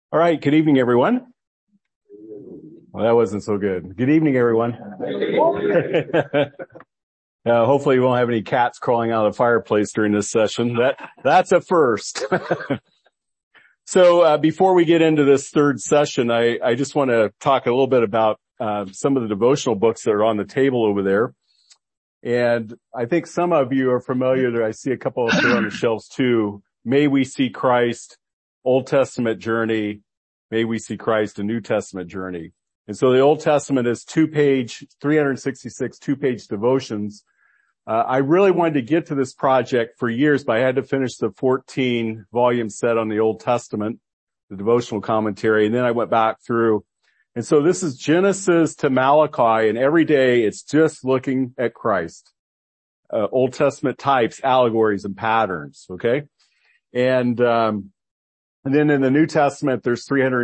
All right. Good evening, everyone. Well, that wasn't so good. Good evening, everyone. Hopefully we won't have any cats crawling out of the fireplace during this session. That's a first. So, before we get into this third session, I just want to talk a little bit about, some of the devotional books that are on the table over there. And I think some of you are familiar that I see a couple up there on the shelves too. May We See Christ, Old Testament Journey, May We See Christ, a New Testament Journey. And so the Old Testament is 366 two-page devotions. I really wanted to get to this project for years, but I had to finish the 14-volume set on the Old Testament, the devotional commentary, and then I went back through. And so this is Genesis to Malachi, and every day it's just looking at Christ. Old Testament types, allegories, and patterns, okay? And then in the New Testament, there's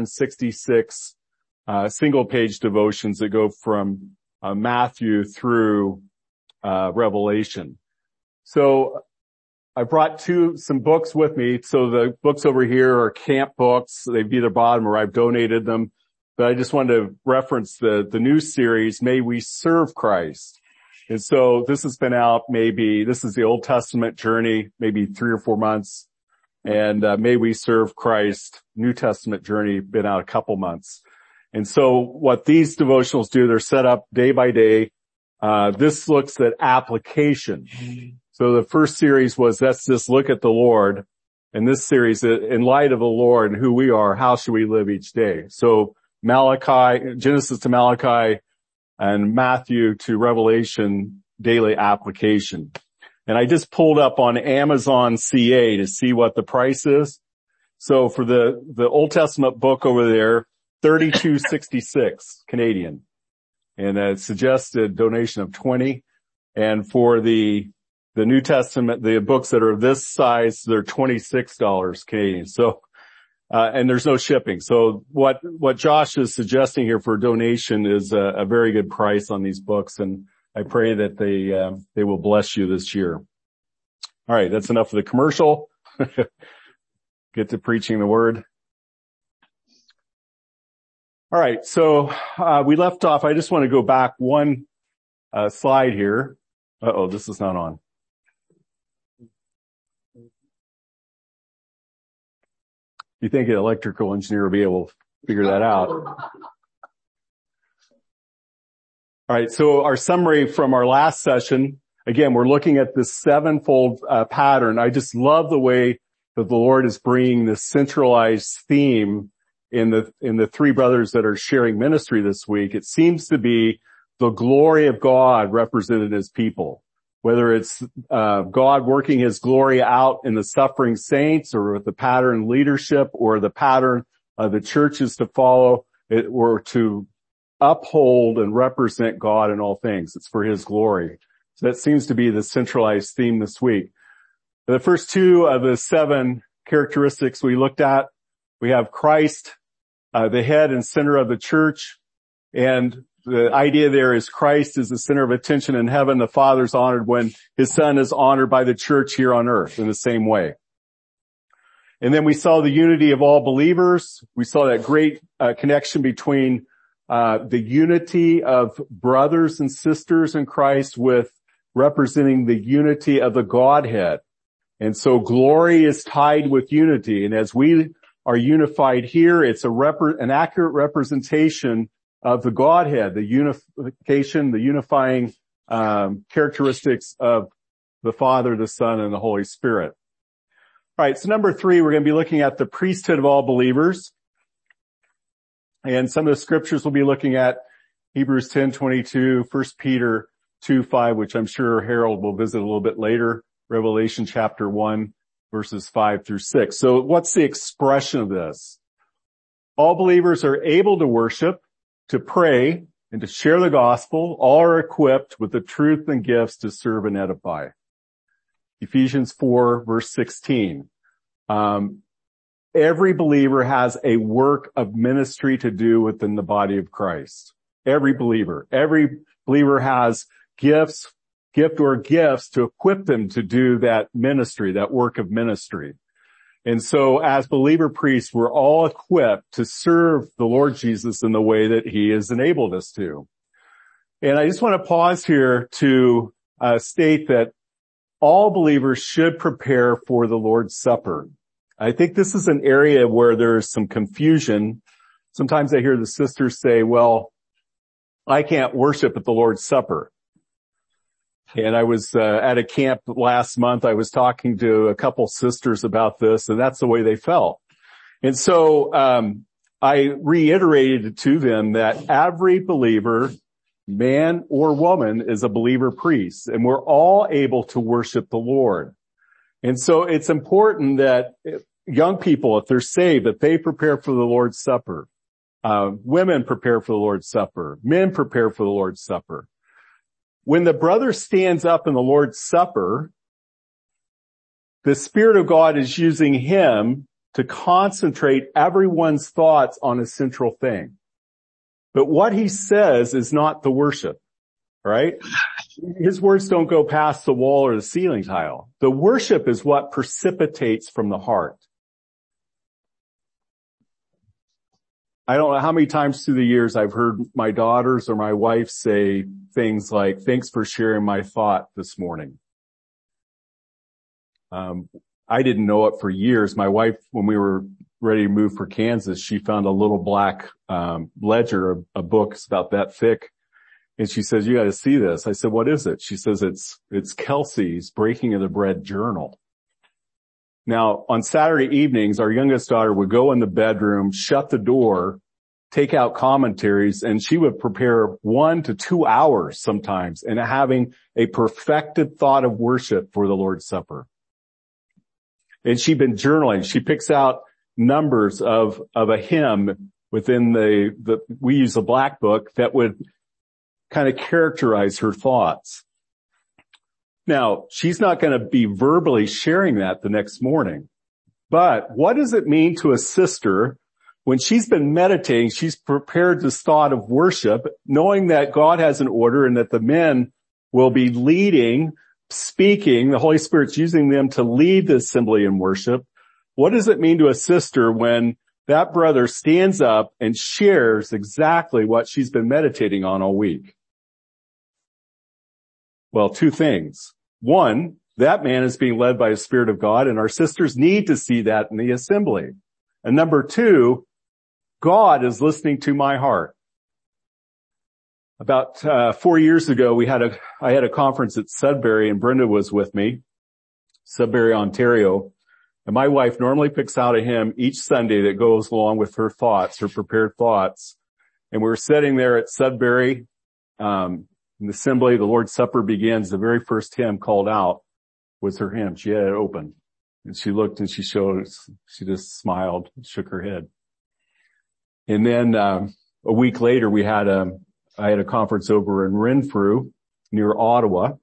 366 single-page devotions that go from Matthew through Revelation. So I brought some books with me. So the books over here are camp books. They've either bought them or I've donated them. But I just wanted to reference the new series, May We Serve Christ. And so this has been out this is the Old Testament Journey, maybe 3 or 4 months. And May We Serve Christ, New Testament Journey, been out a couple months. And so what these devotionals do, they're set up day by day. This looks at application. So the first series was, let's just look at the Lord. And this series, in light of the Lord and who we are, how should we live each day? So Genesis to Malachi and Matthew to Revelation, daily application. And I just pulled up on Amazon CA to see what the price is. So for the Old Testament book over there, $32.66 Canadian. And a suggested donation of $20. And for the New Testament, the books that are this size, they're $26 Canadian. So, and there's no shipping. So what Josh is suggesting here for a donation is a very good price on these books. And I pray that they will bless you this year. All right. That's enough of the commercial. Get to preaching the word. All right. So, we left off. I just want to go back one, slide here. This is not on. You think an electrical engineer will be able to figure that out? All right. So our summary from our last session, again, we're looking at this sevenfold pattern. I just love the way that the Lord is bringing this centralized theme in the three brothers that are sharing ministry this week. It seems to be the glory of God represented as people, whether it's God working his glory out in the suffering saints or with the pattern leadership or the pattern of the churches to follow, or to uphold and represent God in all things. It's for his glory. So that seems to be the centralized theme this week. The first two of the 7 characteristics we looked at, we have Christ, the head and center of the church. And the idea there is Christ is the center of attention in heaven. The Father's honored when his Son is honored by the church here on earth in the same way. And then we saw the unity of all believers. We saw that great connection between the unity of brothers and sisters in Christ with representing the unity of the Godhead. And so glory is tied with unity. And as we are unified here, it's an accurate representation of the Godhead, the unification, the unifying characteristics of the Father, the Son, and the Holy Spirit. All right, so number 3, we're going to be looking at the priesthood of all believers. And some of the scriptures we'll be looking at, Hebrews 10:22, 1 Peter 2:5, which I'm sure Harold will visit a little bit later, Revelation chapter 1, verses 5 through 6. So what's the expression of this? All believers are able to worship, to pray, and to share the gospel. All are equipped with the truth and gifts to serve and edify. Ephesians 4, verse 16. Every believer has a work of ministry to do within the body of Christ. Every believer has gift or gifts to equip them to do that ministry, that work of ministry. And so as believer priests, we're all equipped to serve the Lord Jesus in the way that he has enabled us to. And I just want to pause here to state that all believers should prepare for the Lord's Supper. I think this is an area where there's some confusion. Sometimes I hear the sisters say, well, I can't worship at the Lord's Supper. And I was at a camp last month. I was talking to a couple sisters about this, and that's the way they felt. And so I reiterated to them that every believer, man or woman, is a believer priest, and we're all able to worship the Lord. And so it's important that young people, if they're saved, that they prepare for the Lord's Supper. Women prepare for the Lord's Supper. Men prepare for the Lord's Supper. When the brother stands up in the Lord's Supper, the Spirit of God is using him to concentrate everyone's thoughts on a central thing. But what he says is not the worship, right? His words don't go past the wall or the ceiling tile. The worship is what precipitates from the heart. I don't know how many times through the years I've heard my daughters or my wife say things like, thanks for sharing my thought this morning. I didn't know it for years. My wife, when we were ready to move for Kansas, she found a little black ledger, a book about that thick. And she says, you got to see this. I said, what is it? She says, it's Kelsey's Breaking of the Bread journal. Now, on Saturday evenings, our youngest daughter would go in the bedroom, shut the door, take out commentaries, and she would prepare 1 to 2 hours sometimes in having a perfected thought of worship for the Lord's Supper. And she'd been journaling. She picks out numbers of a hymn within we use a black book that would kind of characterize her thoughts. Now, she's not going to be verbally sharing that the next morning. But what does it mean to a sister when she's been meditating, she's prepared this thought of worship, knowing that God has an order and that the men will be leading, speaking, the Holy Spirit's using them to lead the assembly in worship. What does it mean to a sister when that brother stands up and shares exactly what she's been meditating on all week? Well, 2 things. One, that man is being led by the Spirit of God, and our sisters need to see that in the assembly. And number 2, God is listening to my heart. About 4 years ago, I had a conference at Sudbury, and Brenda was with me, Sudbury, Ontario. And my wife normally picks out a hymn each Sunday that goes along with her thoughts, her prepared thoughts. And we were sitting there at Sudbury, in the assembly, the Lord's Supper begins. The very first hymn called out was her hymn. She had it open. And she looked and she just smiled, shook her head. And then, a week later, I had a conference over in Renfrew near Ottawa.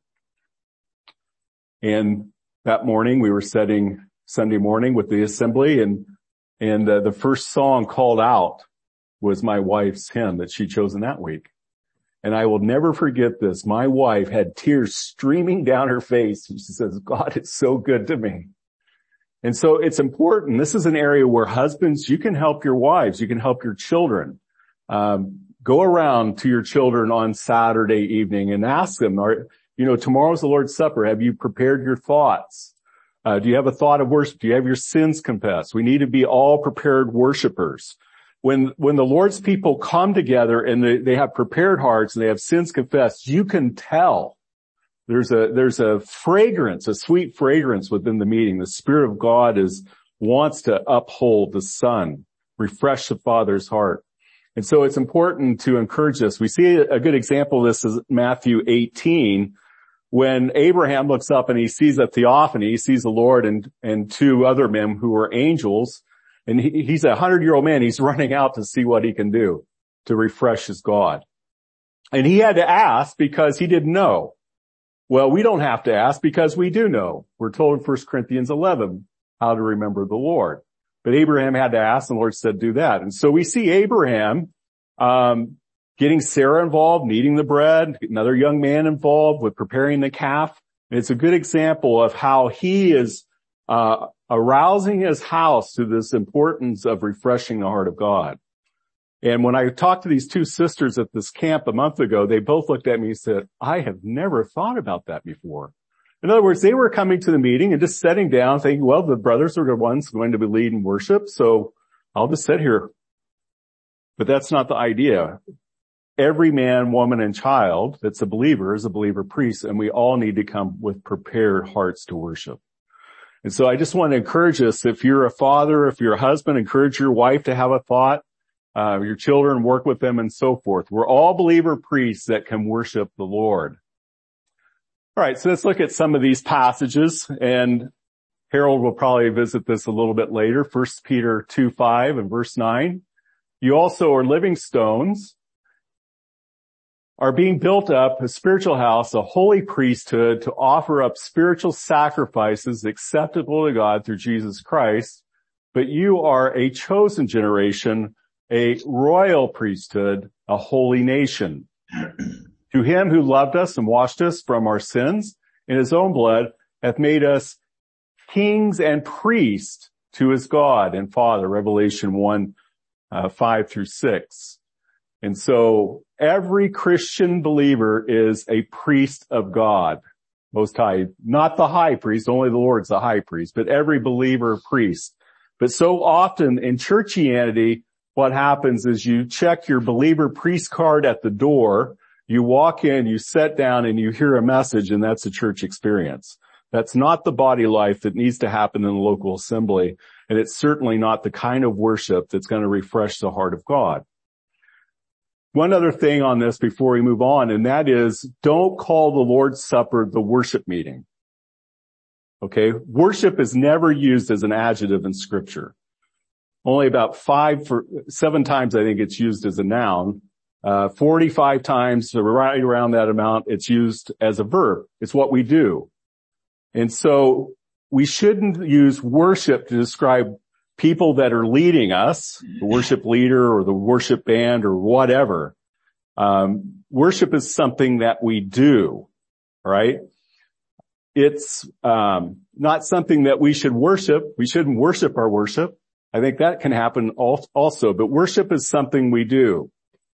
And that morning we were setting Sunday morning with the assembly, and the first song called out was my wife's hymn that she'd chosen that week. And I will never forget this. My wife had tears streaming down her face, and she says, God, it's so good to me. And so it's important. This is an area where husbands, you can help your wives, you can help your children. Go around to your children on Saturday evening and ask them, tomorrow's the Lord's Supper. Have you prepared your thoughts? Do you have a thought of worship? Do you have your sins confessed? We need to be all prepared worshipers. When the Lord's people come together and they have prepared hearts and they have sins confessed, you can tell there's a fragrance, a sweet fragrance within the meeting. The Spirit of God wants to uphold the Son, refresh the Father's heart. And so it's important to encourage this. We see a good example of this is Matthew 18, when Abraham looks up and he sees a theophany, he sees the Lord and 2 other men who are angels. And he's a 100-year-old man. He's running out to see what he can do to refresh his God. And he had to ask because he didn't know. Well, we don't have to ask because we do know. We're told in 1 Corinthians 11 how to remember the Lord. But Abraham had to ask, and the Lord said, do that. And so we see Abraham getting Sarah involved, kneading the bread, another young man involved with preparing the calf. And it's a good example of how he is arousing his house to this importance of refreshing the heart of God. And when I talked to these two sisters at this camp a month ago, they both looked at me and said, I have never thought about that before. In other words, they were coming to the meeting and just sitting down thinking, well, the brothers are the ones going to be leading worship, so I'll just sit here. But that's not the idea. Every man, woman, and child that's a believer is a believer priest, and we all need to come with prepared hearts to worship. And so I just want to encourage us, if you're a father, if you're a husband, encourage your wife to have a thought. Your children, work with them, and so forth. We're all believer priests that can worship the Lord. All right, so let's look at some of these passages, and Harold will probably visit this a little bit later. 1 Peter 2:5 and verse 9. You also are living stones, are being built up a spiritual house, a holy priesthood, to offer up spiritual sacrifices acceptable to God through Jesus Christ. But you are a chosen generation, a royal priesthood, a holy nation. To him who loved us and washed us from our sins in his own blood hath made us kings and priests to his God and Father, Revelation 1:5-6. And so every Christian believer is a priest of God, Most High. Not the high priest, only the Lord's the high priest, but every believer priest. But so often in churchianity, what happens is you check your believer priest card at the door, you walk in, you sit down, and you hear a message, and that's a church experience. That's not the body life that needs to happen in the local assembly, and it's certainly not the kind of worship that's going to refresh the heart of God. One other thing on this before we move on, and that is, don't call the Lord's Supper the worship meeting. Okay? Worship is never used as an adjective in Scripture. Only about 7 times I think it's used as a noun. 45 times, so right around that amount, it's used as a verb. It's what we do. And so we shouldn't use worship to describe people that are leading us, the worship leader or the worship band or whatever. Worship is something that we do, right? It's not something that we should worship. We shouldn't worship our worship. I think that can happen also, but worship is something we do.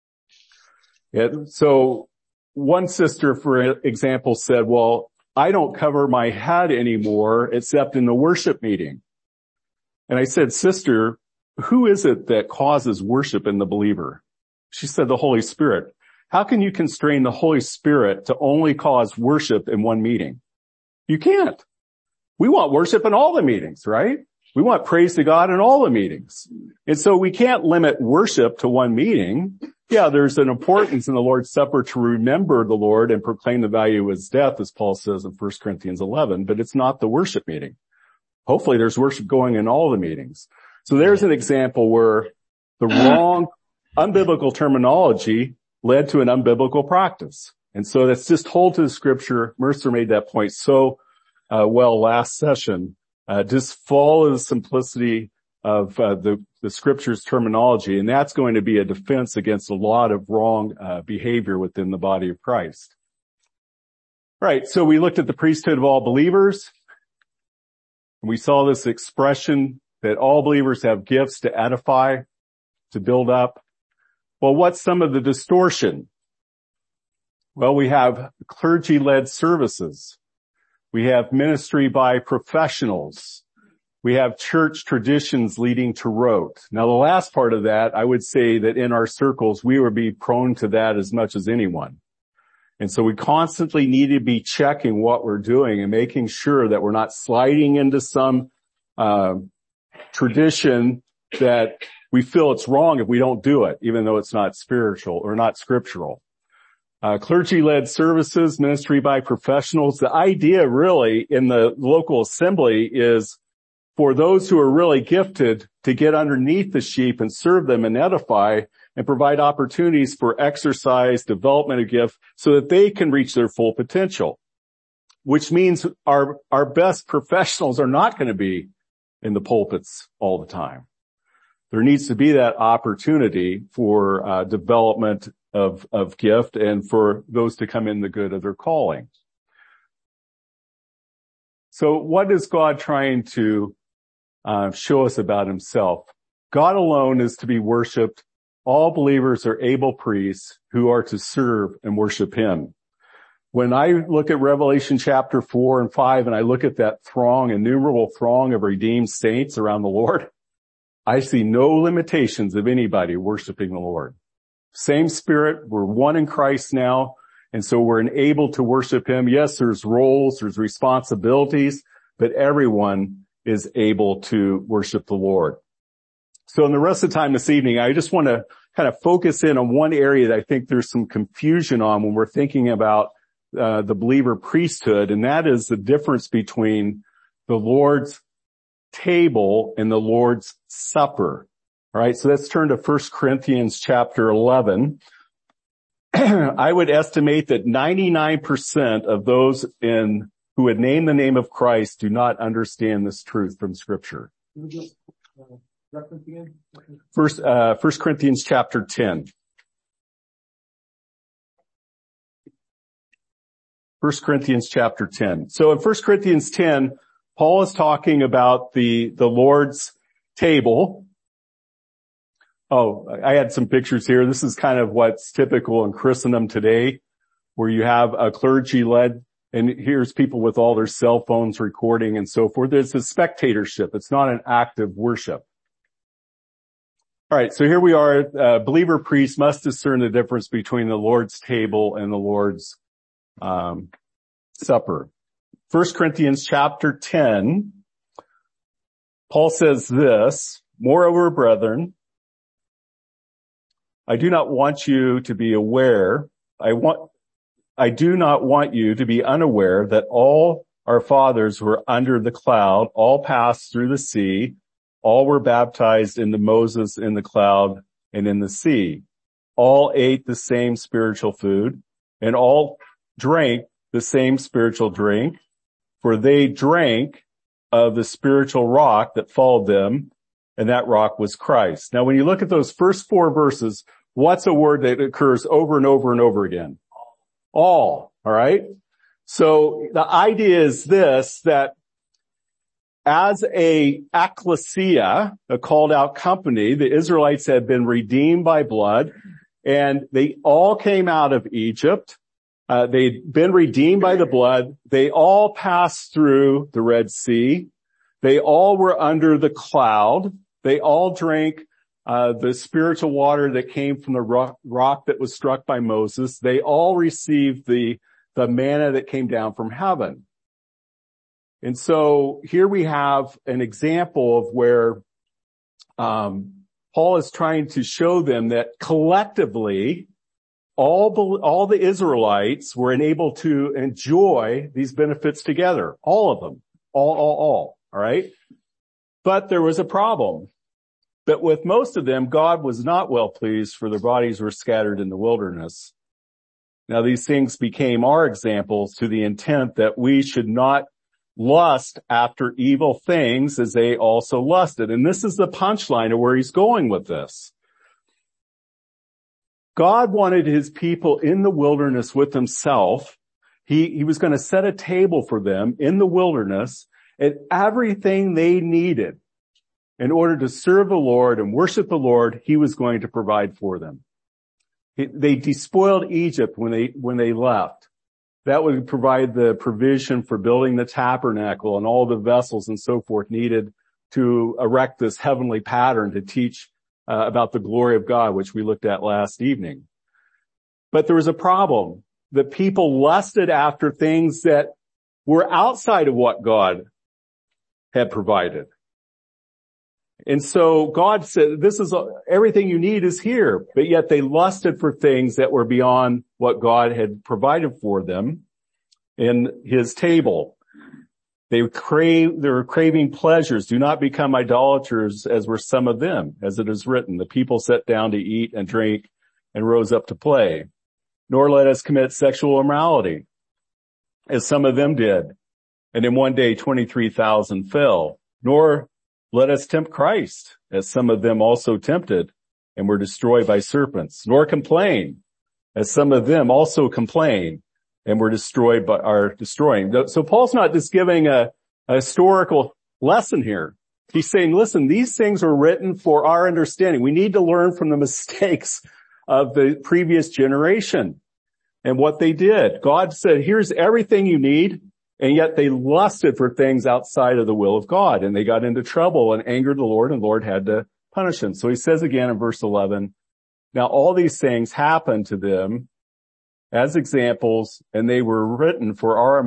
So one sister, for example, said, well, I don't cover my head anymore except in the worship meeting. And I said, sister, who is it that causes worship in the believer? She said, the Holy Spirit. How can you constrain the Holy Spirit to only cause worship in one meeting? You can't. We want worship in all the meetings, right? We want praise to God in all the meetings. And so we can't limit worship to one meeting. Yeah, there's an importance in the Lord's Supper to remember the Lord and proclaim the value of his death, as Paul says in 1 Corinthians 11, but it's not the worship meeting. Hopefully there's worship going in all the meetings. So there's an example where the wrong unbiblical terminology led to an unbiblical practice. And so let's just hold to the Scripture. Mercer made that point so well last session. Just follow the simplicity of the Scripture's terminology, and that's going to be a defense against a lot of wrong behavior within the body of Christ. Right, so we looked at the priesthood of all believers. We saw this expression that all believers have gifts to edify, to build up. Well, what's some of the distortion? Well, we have clergy-led services. We have ministry by professionals. We have church traditions leading to rote. Now, the last part of that, I would say that in our circles, we would be prone to that as much as anyone. And so we constantly need to be checking what we're doing and making sure that we're not sliding into some tradition that we feel it's wrong if we don't do it, even though it's not spiritual or not scriptural. Clergy-led services, ministry by professionals. The idea really in the local assembly is for those who are really gifted to get underneath the sheep and serve them and edify and provide opportunities for exercise, development of gift so that they can reach their full potential, which means our best professionals are not going to be in the pulpits all the time. There needs to be that opportunity for development of gift and for those to come in the good of their calling. So what is God trying to show us about himself. God alone is to be worshiped. All believers are able priests who are to serve and worship him. When I look at Revelation chapter 4 and 5, and I look at that innumerable throng of redeemed saints around the Lord, I see no limitations of anybody worshiping the Lord. Same Spirit, we're one in Christ now, and so we're enabled to worship him. Yes, there's roles, there's responsibilities, but everyone is able to worship the Lord. So in the rest of the time this evening, I just want to kind of focus in on one area that I think there's some confusion on when we're thinking about the believer priesthood, and that is the difference between the Lord's table and the Lord's supper. All right, so let's turn to 1 Corinthians chapter 11. I would estimate that 99% of those who would name the name of Christ do not understand this truth from Scripture. First, 1 Corinthians chapter 10. 1 Corinthians chapter 10. So in 1 Corinthians 10, Paul is talking about the Lord's table. Oh, I had some pictures here. This is kind of what's typical in Christendom today, where you have a clergy led, and here's people with all their cell phones recording and so forth. It's a spectatorship. It's not an active worship. All right, so here we are. Believer priests must discern the difference between the Lord's table and the Lord's supper. 1 Corinthians chapter 10, Paul says this, "Moreover, brethren, I do not want you to be aware, I do not want you to be unaware that all our fathers were under the cloud, all passed through the sea, all were baptized into Moses in the cloud and in the sea. All ate the same spiritual food, and all drank the same spiritual drink, for they drank of the spiritual rock that followed them, and that rock was Christ." Now, when you look at those first 4 verses, what's a word that occurs over and over and over again? All right? So the idea is this, that as a ecclesia, a called out company, the Israelites had been redeemed by blood, and they all came out of Egypt. They'd been redeemed by the blood. They all passed through the Red Sea. They all were under the cloud. They all drank the spiritual water that came from the rock that was struck by Moses. They all received the manna that came down from heaven. And so here we have an example of where Paul is trying to show them that collectively all the Israelites were enabled to enjoy these benefits together. All of them. All right? But there was a problem. But with most of them, God was not well pleased, for their bodies were scattered in the wilderness. Now these things became our examples, to the intent that we should not lust after evil things as they also lusted. And this is the punchline of where he's going with this. God wanted his people in the wilderness with himself. He was going to set a table for them in the wilderness, and everything they needed in order to serve the Lord and worship the Lord, he was going to provide for them. They despoiled Egypt when they left. That would provide the provision for building the tabernacle and all the vessels and so forth needed to erect this heavenly pattern to teach about the glory of God, which we looked at last evening. But there was a problem. The people lusted after things that were outside of what God had provided. And so God said, this is everything you need is here. But yet they lusted for things that were beyond what God had provided for them in his table. They were craving pleasures. Do not become idolaters, as were some of them, as it is written. The people sat down to eat and drink and rose up to play. Nor let us commit sexual immorality, as some of them did. And in one day 23,000 fell. Nor let us tempt Christ, as some of them also tempted and were destroyed by serpents. Nor complain, as some of them also complained and were destroyed by our destroying. So Paul's not just giving a historical lesson here. He's saying, listen, these things were written for our understanding. We need to learn from the mistakes of the previous generation and what they did. God said, here's everything you need. And yet they lusted for things outside of the will of God, and they got into trouble and angered the Lord, and the Lord had to punish them. So he says again in verse 11, now all these things happened to them as examples, and they were written for our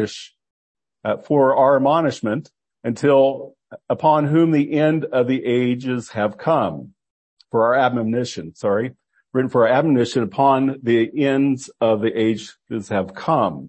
admonishment until upon whom the end of the ages have come. For our admonition, written for our admonition upon the ends of the ages have come.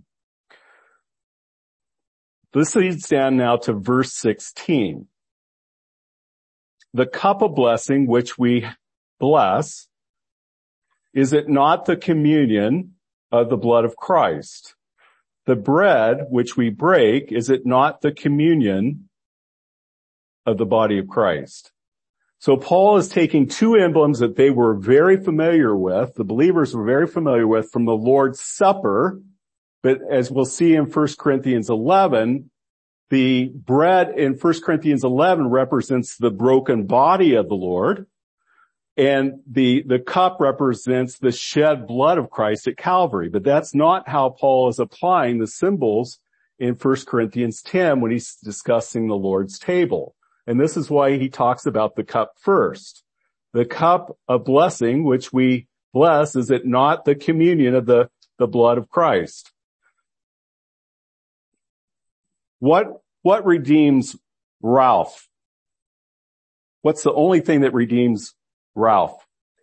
This leads down now to verse 16. The cup of blessing which we bless, is it not the communion of the blood of Christ? The bread which we break, is it not the communion of the body of Christ? So Paul is taking two emblems that they were very familiar with, the believers were very familiar with from the Lord's Supper. But as we'll see in 1 Corinthians 11, the bread in 1 Corinthians 11 represents the broken body of the Lord, and the cup represents the shed blood of Christ at Calvary. But that's not how Paul is applying the symbols in 1 Corinthians 10 when he's discussing the Lord's table. And this is why he talks about the cup first. The cup of blessing which we bless, is it not the communion of the blood of Christ? What redeems Ralph? What's the only thing that redeems Ralph?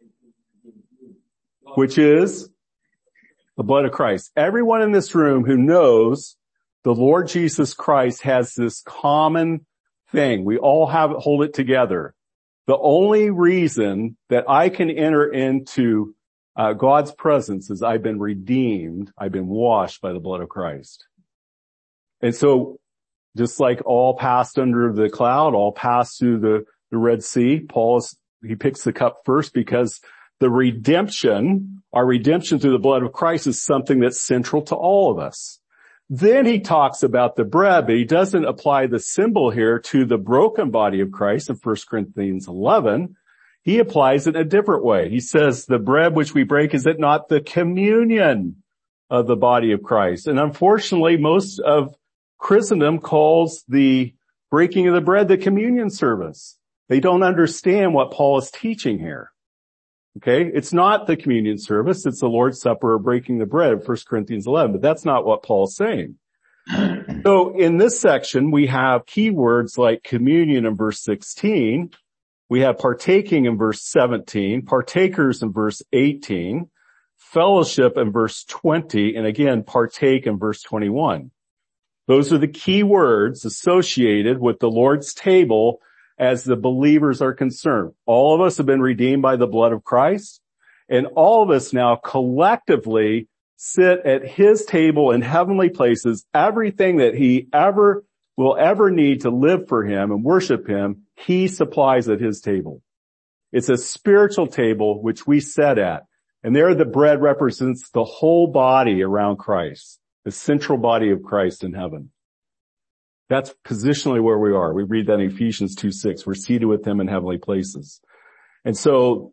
Which is the blood of Christ. Everyone in this room who knows the Lord Jesus Christ has this common thing. We all hold it together. The only reason that I can enter into God's presence is I've been redeemed. I've been washed by the blood of Christ. And so, just like all passed under the cloud, all passed through the Red Sea, he picks the cup first because our redemption through the blood of Christ is something that's central to all of us. Then he talks about the bread, but he doesn't apply the symbol here to the broken body of Christ in 1 Corinthians 11. He applies it a different way. He says, the bread which we break, is it not the communion of the body of Christ? And unfortunately, most of Christendom calls the breaking of the bread the communion service. They don't understand what Paul is teaching here. Okay? It's not the communion service. It's the Lord's Supper or breaking the bread, 1 Corinthians 11. But that's not what Paul's saying. So in this section, we have key words like communion in verse 16. We have partaking in verse 17, partakers in verse 18, fellowship in verse 20, and again, partake in verse 21. Those are the key words associated with the Lord's table as the believers are concerned. All of us have been redeemed by the blood of Christ, and all of us now collectively sit at his table in heavenly places. Everything that he will ever need to live for him and worship him, he supplies at his table. It's a spiritual table which we sit at. And there the bread represents the whole body around Christ, the central body of Christ in heaven. That's positionally where we are. We read that in Ephesians 2:6. We're seated with him in heavenly places. And so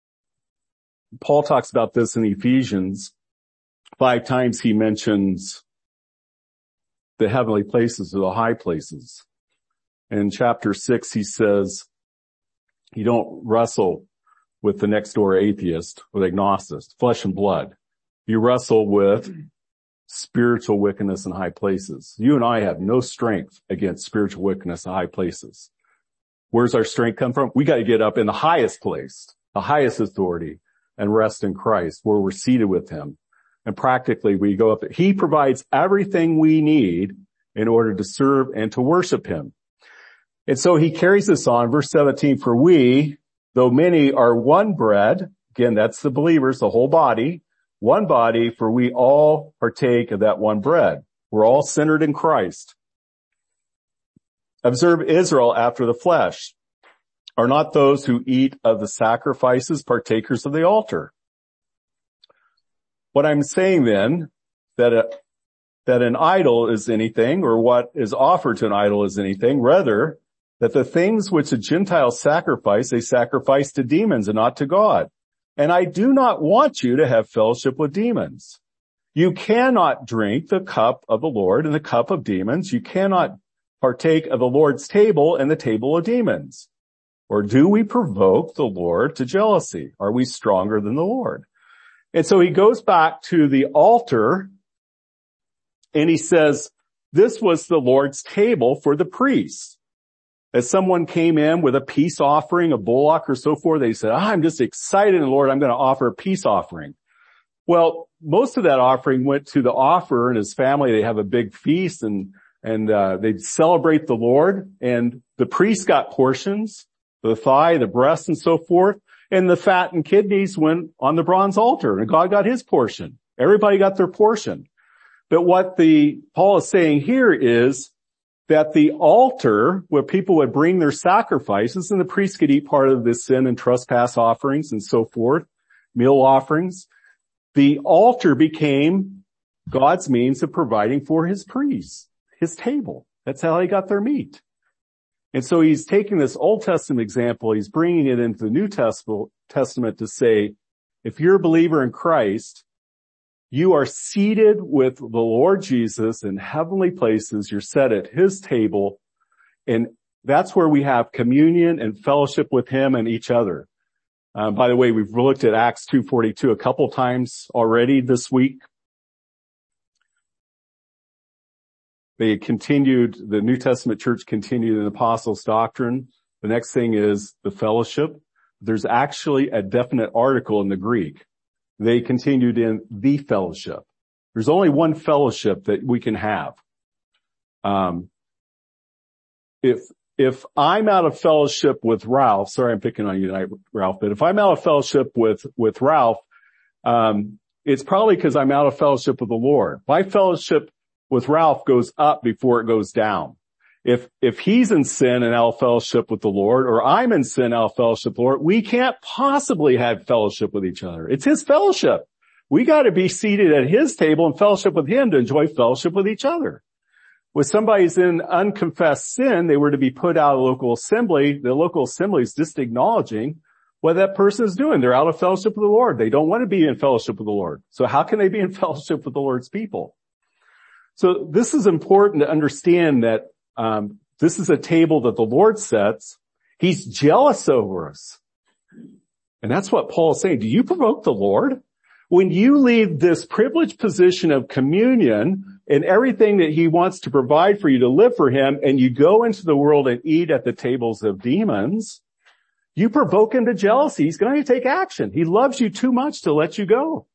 Paul talks about this in Ephesians. 5 times he mentions the heavenly places or the high places. And in chapter 6, he says, you don't wrestle with the next door atheist, with agnostic, flesh and blood. You wrestle with spiritual wickedness in high places. You and I have no strength against spiritual wickedness in high places. Where's our strength come from? We got to get up in the highest place, the highest authority, and rest in Christ, where we're seated with him. And practically we go up there. He provides everything we need in order to serve and to worship him. And so he carries this on, verse 17, for we, though many, are one bread. Again, that's the believers, the whole body. One body, for we all partake of that one bread. We're all centered in Christ. Observe Israel after the flesh. Are not those who eat of the sacrifices partakers of the altar? What I'm saying then, that an idol is anything, or what is offered to an idol is anything. Rather, that the things which the Gentiles sacrifice, they sacrifice to demons and not to God. And I do not want you to have fellowship with demons. You cannot drink the cup of the Lord and the cup of demons. You cannot partake of the Lord's table and the table of demons. Or do we provoke the Lord to jealousy? Are we stronger than the Lord? And so he goes back to the altar and he says, this was the Lord's table for the priests. As someone came in with a peace offering, a bullock or so forth, they said, I'm just excited in the Lord. I'm going to offer a peace offering. Well, most of that offering went to the offerer and his family. They have a big feast and they'd celebrate the Lord, and the priest got portions, the thigh, the breast, and so forth, and the fat and kidneys went on the bronze altar, and God got his portion. Everybody got their portion. But what Paul is saying here is that the altar, where people would bring their sacrifices, and the priest could eat part of the sin and trespass offerings and so forth, meal offerings, the altar became God's means of providing for his priests, his table. That's how they got their meat. And so he's taking this Old Testament example, he's bringing it into the New Testament to say, if you're a believer in Christ, you are seated with the Lord Jesus in heavenly places. You're set at his table. And that's where we have communion and fellowship with him and each other. By the way, we've looked at Acts 2:42 a couple times already this week. The New Testament church continued in apostles' doctrine. The next thing is the fellowship. There's actually a definite article in the Greek. They continued in the fellowship. There's only one fellowship that we can have. If I'm out of fellowship with Ralph, sorry I'm picking on you tonight, Ralph, but if I'm out of fellowship with Ralph, it's probably because I'm out of fellowship with the Lord. My fellowship with Ralph goes up before it goes down. If he's in sin and out of fellowship with the Lord, or I'm in sin out of fellowship with the Lord, we can't possibly have fellowship with each other. It's his fellowship. We got to be seated at his table and fellowship with him to enjoy fellowship with each other. When somebody's in unconfessed sin, they were to be put out of the local assembly. The local assembly is just acknowledging what that person is doing. They're out of fellowship with the Lord. They don't want to be in fellowship with the Lord. So how can they be in fellowship with the Lord's people? So this is important to understand that this is a table that the Lord sets. He's jealous over us. And that's what Paul is saying. Do you provoke the Lord? When you leave this privileged position of communion and everything that he wants to provide for you to live for him, and you go into the world and eat at the tables of demons, you provoke him to jealousy. He's going to take action. He loves you too much to let you go.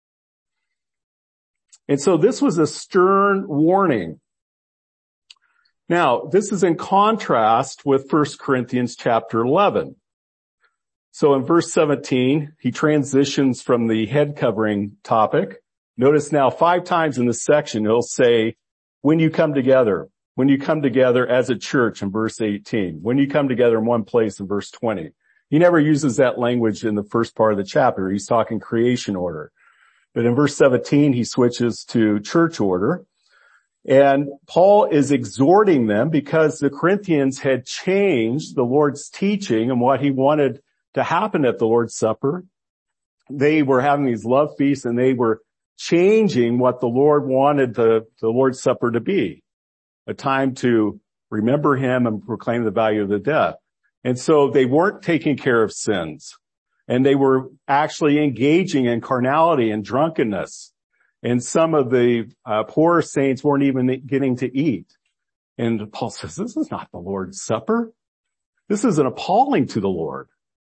And so this was a stern warning. Now, this is in contrast with 1 Corinthians chapter 11. So in verse 17, he transitions from the head covering topic. Notice now 5 times in this section, he'll say, when you come together as a church in verse 18, when you come together in one place in verse 20. He never uses that language in the first part of the chapter. He's talking creation order. But in verse 17, he switches to church order. And Paul is exhorting them because the Corinthians had changed the Lord's teaching and what he wanted to happen at the Lord's Supper. They were having these love feasts and they were changing what the Lord wanted the Lord's Supper to be. A time to remember him and proclaim the value of the death. And so they weren't taking care of sins. And they were actually engaging in carnality and drunkenness. And some of the poorer saints weren't even getting to eat. And Paul says, this is not the Lord's Supper. This is an appalling to the Lord.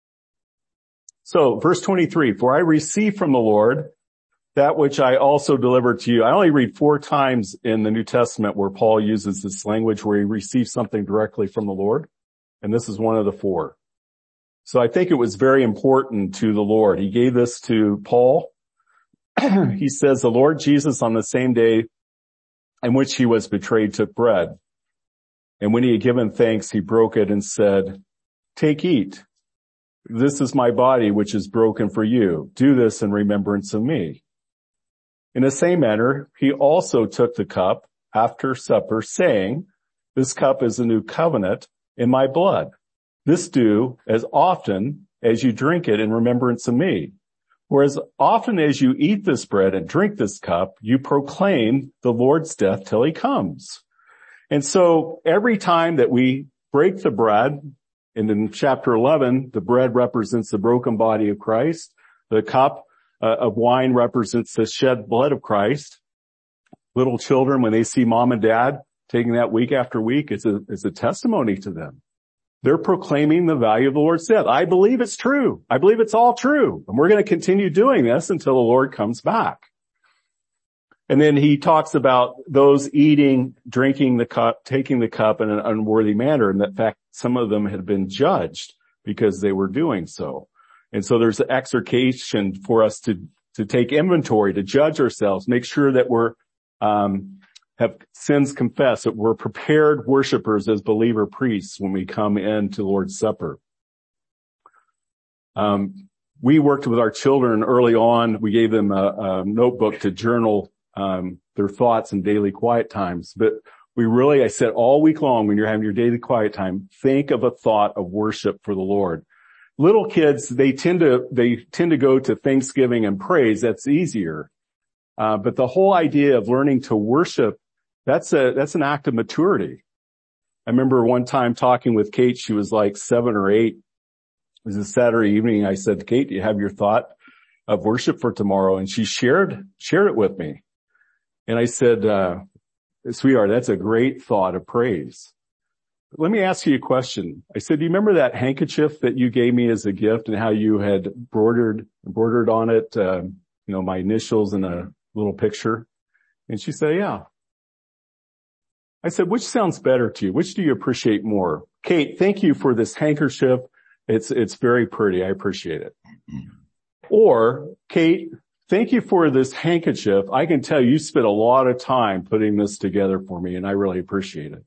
So verse 23, for I received from the Lord that which I also delivered to you. I only read 4 times in the New Testament where Paul uses this language where he receives something directly from the Lord. And this is one of the 4. So I think it was very important to the Lord. He gave this to Paul. He says, the Lord Jesus on the same day in which he was betrayed took bread. And when he had given thanks, he broke it and said, take, eat. This is my body, which is broken for you. Do this in remembrance of me. In the same manner, he also took the cup after supper, saying, this cup is a new covenant in my blood. This do as often as you drink it in remembrance of me. For as often as you eat this bread and drink this cup, you proclaim the Lord's death till he comes. And so every time that we break the bread, and in chapter 11, the bread represents the broken body of Christ. The cup of wine represents the shed blood of Christ. Little children, when they see mom and dad taking that week after week, it's a testimony to them. They're proclaiming the value of the Lord's death. I believe it's true. I believe it's all true. And we're going to continue doing this until the Lord comes back. And then he talks about those eating, drinking the cup, taking the cup in an unworthy manner. And in fact, some of them had been judged because they were doing so. And so there's an exhortation for us to take inventory, to judge ourselves, make sure that we're, have sins confessed, that we're prepared worshipers as believer priests when we come into Lord's Supper. We worked with our children early on. We gave them a notebook to journal their thoughts in daily quiet times. But I said all week long, when you're having your daily quiet time, think of a thought of worship for the Lord. Little kids, they tend to go to thanksgiving and praise. That's easier. But the whole idea of learning to worship, that's an act of maturity. I remember one time talking with Kate. She was like 7 or 8. It was a Saturday evening. I said, Kate, do you have your thought of worship for tomorrow? And she shared it with me. And I said, sweetheart, that's a great thought of praise. Let me ask you a question. I said, do you remember that handkerchief that you gave me as a gift and how you had embroidered on it, my initials and a little picture? And she said, yeah. I said, which sounds better to you? Which do you appreciate more? Kate, thank you for this handkerchief. It's very pretty. I appreciate it. Or, Kate, thank you for this handkerchief. I can tell you spent a lot of time putting this together for me, and I really appreciate it.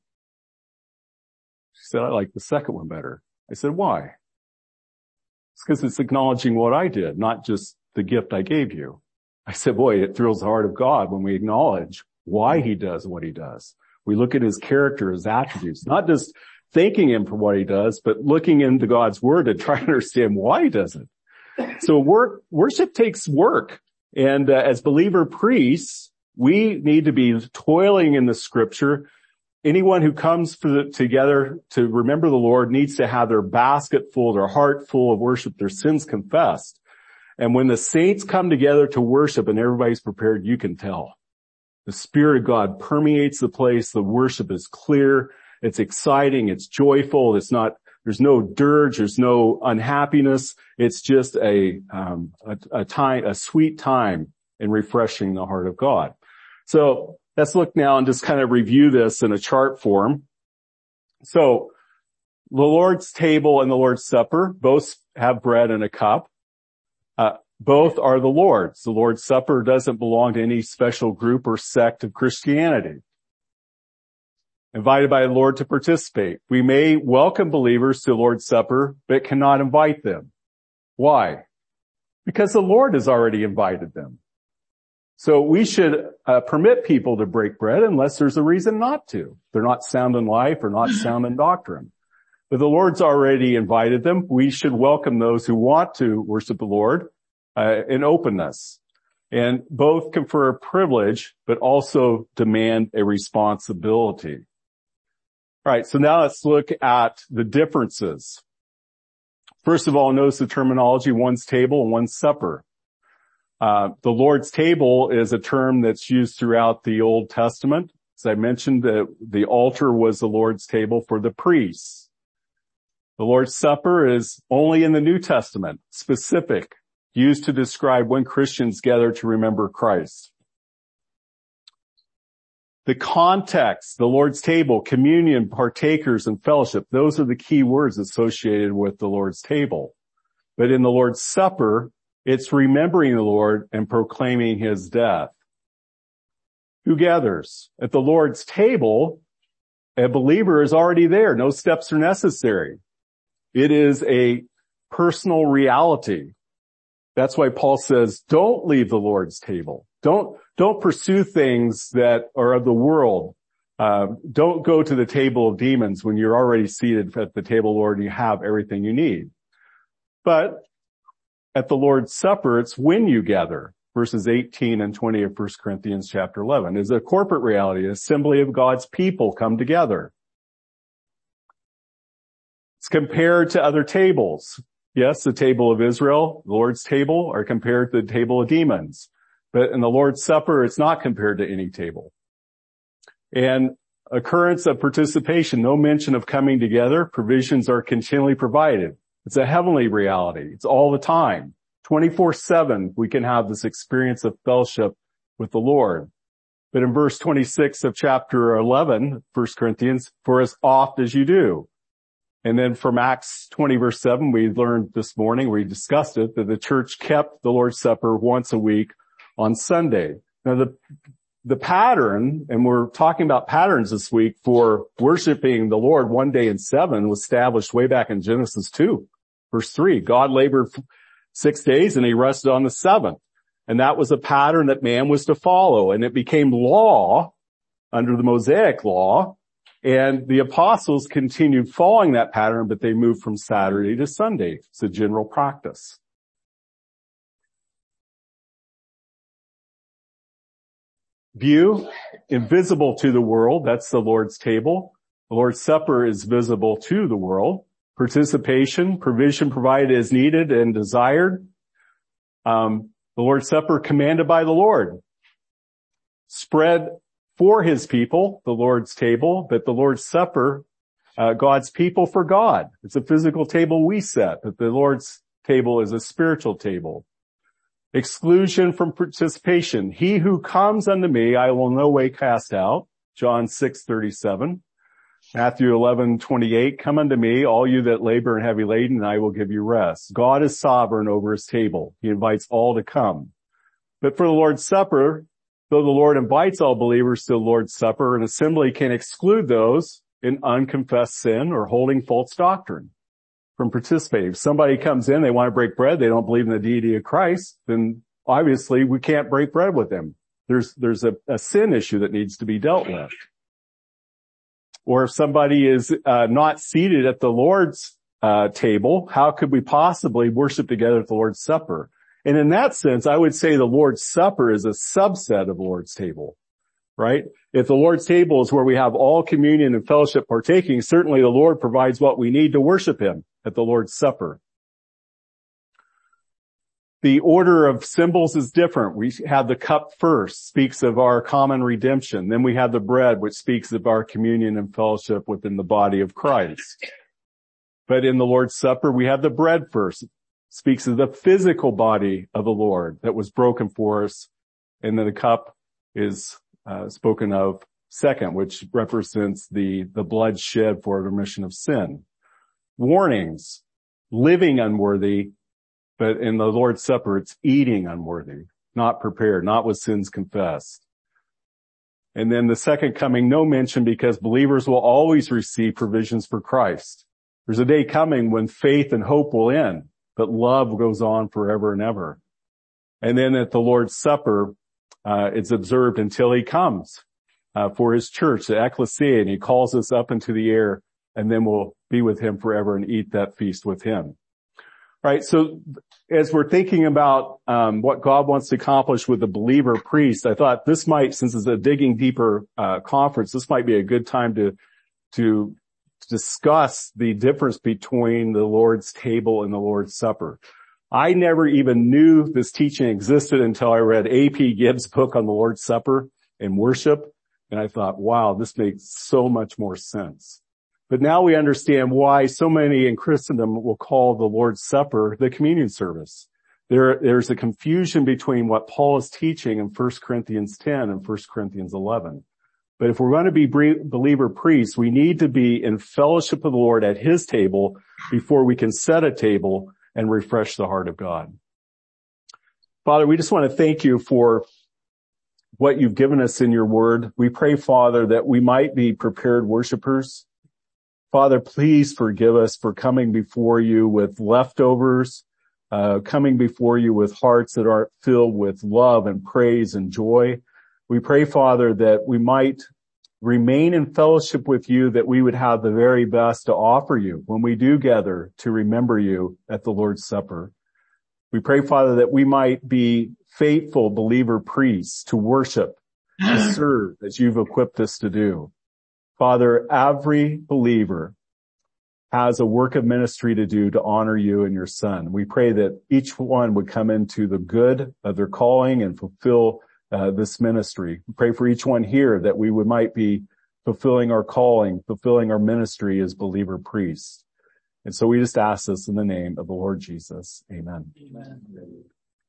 She said, I like the second one better. I said, why? It's because it's acknowledging what I did, not just the gift I gave you. I said, boy, it thrills the heart of God when we acknowledge why he does what he does. We look at his character, his attributes, not just thanking him for what he does, but looking into God's word to try to understand why he does it. So worship takes work. And as believer priests, we need to be toiling in the scripture. Anyone who comes together to remember the Lord needs to have their basket full, their heart full of worship, their sins confessed. And when the saints come together to worship and everybody's prepared, you can tell. The Spirit of God permeates the place. The worship is clear. It's exciting. It's joyful. There's no dirge. There's no unhappiness. It's just a sweet time in refreshing the heart of God. So let's look now and just kind of review this in a chart form. So the Lord's table and the Lord's Supper both have bread and a cup. Both are the Lord's. The Lord's Supper doesn't belong to any special group or sect of Christianity. Invited by the Lord to participate. We may welcome believers to the Lord's Supper, but cannot invite them. Why? Because the Lord has already invited them. So we should permit people to break bread unless there's a reason not to. They're not sound in life or not sound in doctrine. But the Lord's already invited them. We should welcome those who want to worship the Lord in openness. And both confer a privilege, but also demand a responsibility. All right, so now let's look at the differences. First of all, notice the terminology, one's table and one's supper. The Lord's table is a term that's used throughout the Old Testament. As I mentioned, the altar was the Lord's table for the priests. The Lord's Supper is only in the New Testament, specific, used to describe when Christians gather to remember Christ. The context, the Lord's table, communion, partakers, and fellowship, those are the key words associated with the Lord's table. But in the Lord's Supper, it's remembering the Lord and proclaiming his death. Who gathers? At the Lord's table, a believer is already there. No steps are necessary. It is a personal reality. That's why Paul says, don't leave the Lord's table. Don't pursue things that are of the world. Don't go to the table of demons when you're already seated at the table, Lord, and you have everything you need. But at the Lord's Supper, it's when you gather. Verses 18 and 20 of 1 Corinthians chapter 11 is a corporate reality, an assembly of God's people come together. It's compared to other tables. Yes, the table of Israel, the Lord's table, are compared to the table of demons. But in the Lord's Supper, it's not compared to any table. And occurrence of participation, no mention of coming together. Provisions are continually provided. It's a heavenly reality. It's all the time. 24/7, we can have this experience of fellowship with the Lord. But in verse 26 of chapter 11, 1 Corinthians, for as oft as you do. And then from Acts 20 verse 7, we learned this morning, we discussed it, that the church kept the Lord's Supper once a week on Sunday. Now the pattern, and we're talking about patterns this week for worshiping the Lord one day in 7 was established way back in Genesis 2, verse 3. God labored 6 days and he rested on the 7th. And that was a pattern that man was to follow. And it became law under the Mosaic law. And the apostles continued following that pattern, but they moved from Saturday to Sunday. It's a general practice. View, invisible to the world. That's the Lord's table. The Lord's Supper is visible to the world. Participation, provision provided as needed and desired. The Lord's Supper commanded by the Lord. Spread for his people, the Lord's table, but the Lord's Supper, God's people for God. It's a physical table we set, but the Lord's table is a spiritual table. Exclusion from participation. He who comes unto me, I will no way cast out. John 6:37. Matthew 11:28. Come unto me, all you that labor and heavy laden, and I will give you rest. God is sovereign over his table. He invites all to come. But for the Lord's Supper, though the Lord invites all believers to the Lord's Supper, an assembly can exclude those in unconfessed sin or holding false doctrine from participating. If somebody comes in, they want to break bread, they don't believe in the deity of Christ, then obviously we can't break bread with them. There's a sin issue that needs to be dealt with. Or if somebody is not seated at the Lord's table, how could we possibly worship together at the Lord's Supper? And in that sense, I would say the Lord's Supper is a subset of the Lord's table, right? If the Lord's table is where we have all communion and fellowship partaking, certainly the Lord provides what we need to worship him at the Lord's Supper. The order of symbols is different. We have the cup first, speaks of our common redemption. Then we have the bread, which speaks of our communion and fellowship within the body of Christ. But in the Lord's Supper, we have the bread first. Speaks of the physical body of the Lord that was broken for us. And then the cup is spoken of second, which represents the blood shed for remission of sin. Warnings, living unworthy, but in the Lord's Supper, it's eating unworthy, not prepared, not with sins confessed. And then the second coming, no mention, because believers will always receive provisions for Christ. There's a day coming when faith and hope will end, but love goes on forever and ever. And then at the Lord's Supper, it's observed until he comes for his church, the ecclesia, and he calls us up into the air, and then we'll be with him forever and eat that feast with him. All right, so as we're thinking about what God wants to accomplish with the believer priest, I thought this might, since it's a digging deeper conference, this might be a good time to discuss the difference between the Lord's table and the Lord's Supper. I never even knew this teaching existed until I read A.P. Gibbs' book on the Lord's Supper and worship, and I thought, wow, this makes so much more sense. But now we understand why so many in Christendom will call the Lord's Supper the communion service. There's a confusion between what Paul is teaching in 1 Corinthians 10 and 1 Corinthians 11. But if we're going to be believer priests, we need to be in fellowship with the Lord at his table before we can set a table and refresh the heart of God. Father, we just want to thank you for what you've given us in your word. We pray, Father, that we might be prepared worshipers. Father, please forgive us for coming before you with leftovers, coming before you with hearts that are filled with love and praise and joy. We pray, Father, that we might remain in fellowship with you, that we would have the very best to offer you when we do gather to remember you at the Lord's Supper. We pray, Father, that we might be faithful believer priests to worship, to serve as you've equipped us to do. Father, every believer has a work of ministry to do to honor you and your Son. We pray that each one would come into the good of their calling and fulfill this ministry. We pray for each one here that we might be fulfilling our calling, fulfilling our ministry as believer priests. And so we just ask this in the name of the Lord Jesus. Amen. Amen.